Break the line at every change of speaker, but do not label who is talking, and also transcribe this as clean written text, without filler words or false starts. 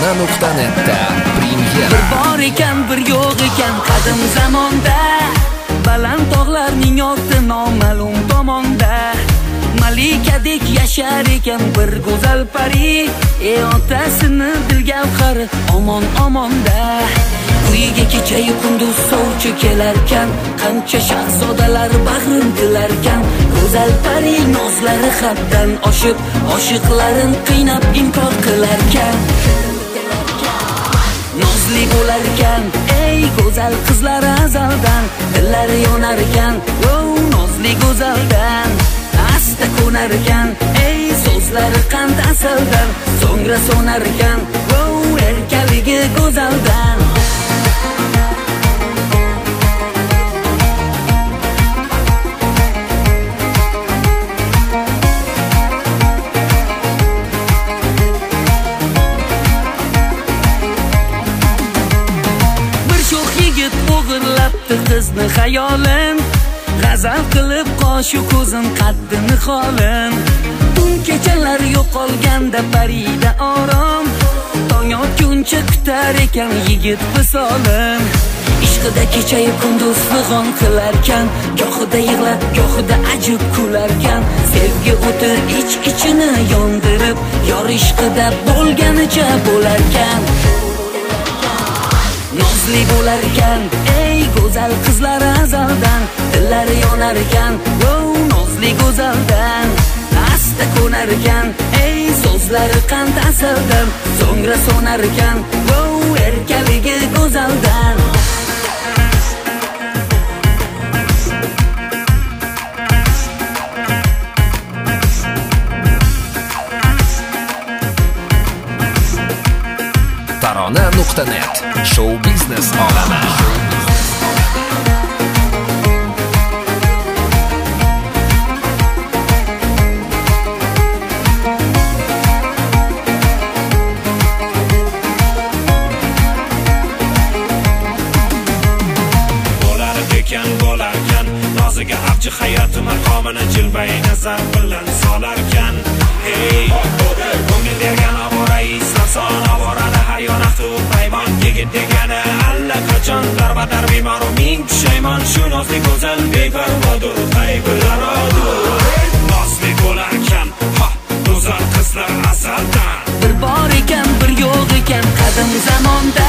Tarona.net'da premyera.
Bir bor ekan, bir yo'q ekan qadim zamonda, baland tog'larning orti noma'lum tomonda, malikadek yashar ekan bir go'zal pari, otasini dilgavhari omon omonda. Uyiga kecha-yu kunduz sovchi kelarkan, qancha shahzodalar bag'rin tilarkan, go'zal pari nozlari haddan oshib, oshiqlarin qiynab inkor qilarkan. Nozli bo'larkan, ey go'zal qizlar azaldan, dillari yonarkan, nozli go'zaldan. Asta ko'narkan, ey so'zlari qand asaldan, so'ngra so'narkan, erkaligi go'zaldan. Qizni xayolin, g'azal qilib qoshu ko'zin qaddini xolin. Tun kechalar yo'qolganda parida orom, tong otguncha kutar ekan yigit visolin. Ishqida kecha-yu kunduz fig'on qilarkan, gohida yig'lab, gohida ajib kularkan. Sevgi o'ti ich-ichini yondirib, yor ishqida bo'lganicha bo'larkan. Nozli bo'larkan, ey go'zal qizlar azaldan, dillari yonarkan, nozli go'zaldan. Asta ko'narkan, ey so'zlari qand asaldan, so'ngra so'narkan, erkaligi go'zaldan.
Tarona.net show biznes olami.
Bo'larkan, noziga avji hayoti maqomini jilbai nazar bilan solarkan. Hey, ko'ngil bergan avora inson avorada har yoqda paymon yigit degani allaqachon darbadar bemor ming pushaymon. Shu nozli go'zal beparvodur qayg'ularodur. Nozli bo'larkan, go'zal qizlar azaldan,
bir bor ekan, bir yo'q ekan qadim zamonda,